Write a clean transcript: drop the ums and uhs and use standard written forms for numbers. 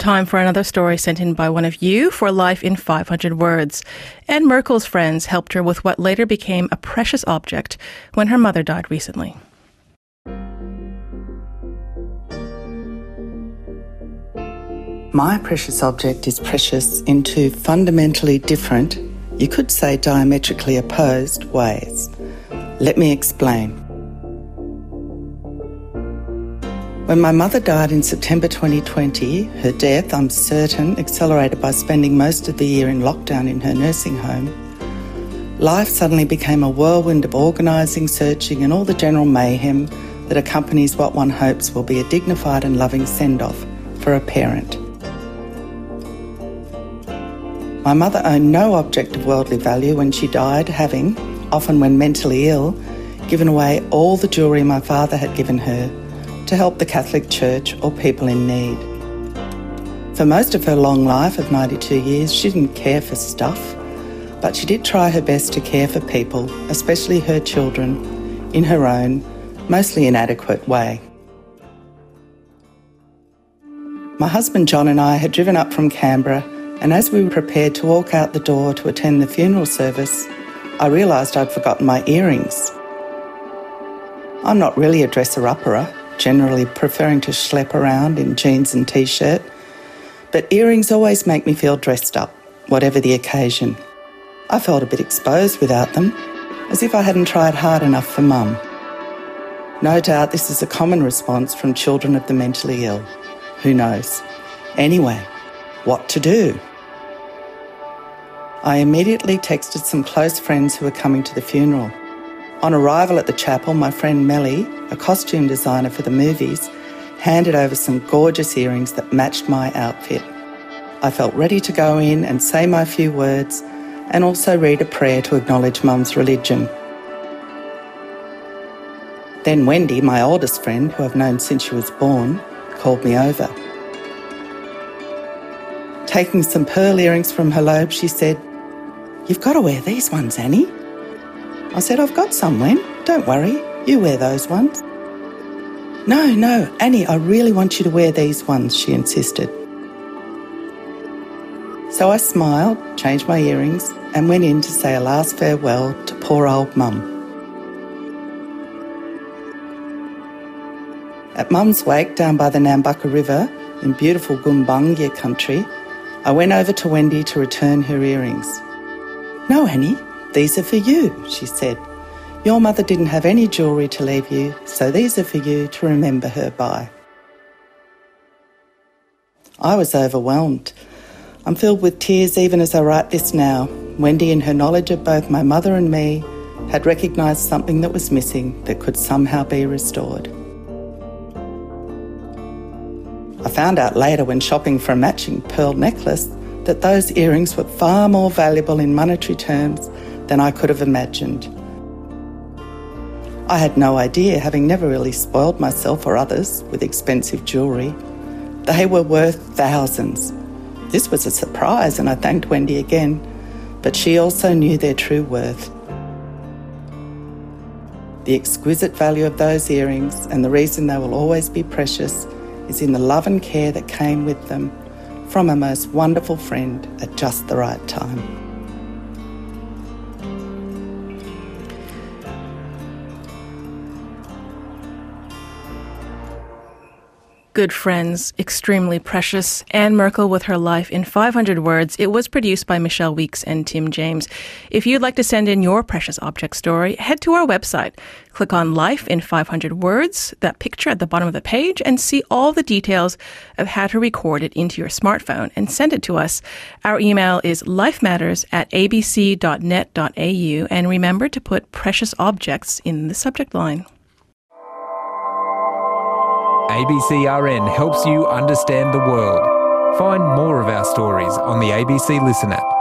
Time for another story sent in by one of you for Life in 500 Words. Anne Merkel's friends helped her with what later became a precious object when her mother died recently. My precious object is precious in two fundamentally different, you could say diametrically opposed, ways. Let me explain. When my mother died in September 2020, her death, I'm certain, accelerated by spending most of the year in lockdown in her nursing home, life suddenly became a whirlwind of organising, searching and all the general mayhem that accompanies what one hopes will be a dignified and loving send-off for a parent. My mother owned no object of worldly value when she died, having, often when mentally ill, given away all the jewellery my father had given her to help the Catholic Church or people in need. For most of her long life of 92 years, she didn't care for stuff, but she did try her best to care for people, especially her children, in her own, mostly inadequate way. My husband John and I had driven up from Canberra, and as we were prepared to walk out the door to attend the funeral service, I realised I'd forgotten my earrings. I'm not really a dresser-upperer, generally preferring to schlep around in jeans and t-shirt, but earrings always make me feel dressed up, whatever the occasion. I felt a bit exposed without them, as if I hadn't tried hard enough for Mum. No doubt this is a common response from children of the mentally ill. Who knows? Anyway, what to do? I immediately texted some close friends who were coming to the funeral. On arrival at the chapel, my friend Melly, a costume designer for the movies, handed over some gorgeous earrings that matched my outfit. I felt ready to go in and say my few words and also read a prayer to acknowledge Mum's religion. Then Wendy, my oldest friend, who I've known since she was born, called me over. Taking some pearl earrings from her lobe, she said, "You've got to wear these ones, Annie." I said, "I've got some, Wen. Don't worry. You wear those ones." No, Annie, I really want you to wear these ones," she insisted. So I smiled, changed my earrings and went in to say a last farewell to poor old Mum. At Mum's wake down by the Nambucca River in beautiful Gumbungia country, I went over to Wendy to return her earrings. "No, Annie, these are for you," she said. "Your mother didn't have any jewellery to leave you, so these are for you to remember her by." I was overwhelmed. I'm filled with tears even as I write this now. Wendy, in her knowledge of both my mother and me, had recognised something that was missing that could somehow be restored. I found out later when shopping for a matching pearl necklace that those earrings were far more valuable in monetary terms than I could have imagined. I had no idea, having never really spoiled myself or others with expensive jewellery. They were worth thousands. This was a surprise and I thanked Wendy again, but she also knew their true worth. The exquisite value of those earrings and the reason they will always be precious is in the love and care that came with them from a most wonderful friend at just the right time. Good friends, extremely precious. Anne Merkel with her Life in 500 Words. It was produced by Michelle Weeks and Tim James. If you'd like to send in your precious object story, head to our website. Click on Life in 500 Words, that picture at the bottom of the page, and see all the details of how to record it into your smartphone and send it to us. Our email is lifematters@abc.net.au, and remember to put precious objects in the subject line. ABCRN helps you understand the world. Find more of our stories on the ABC Listen app.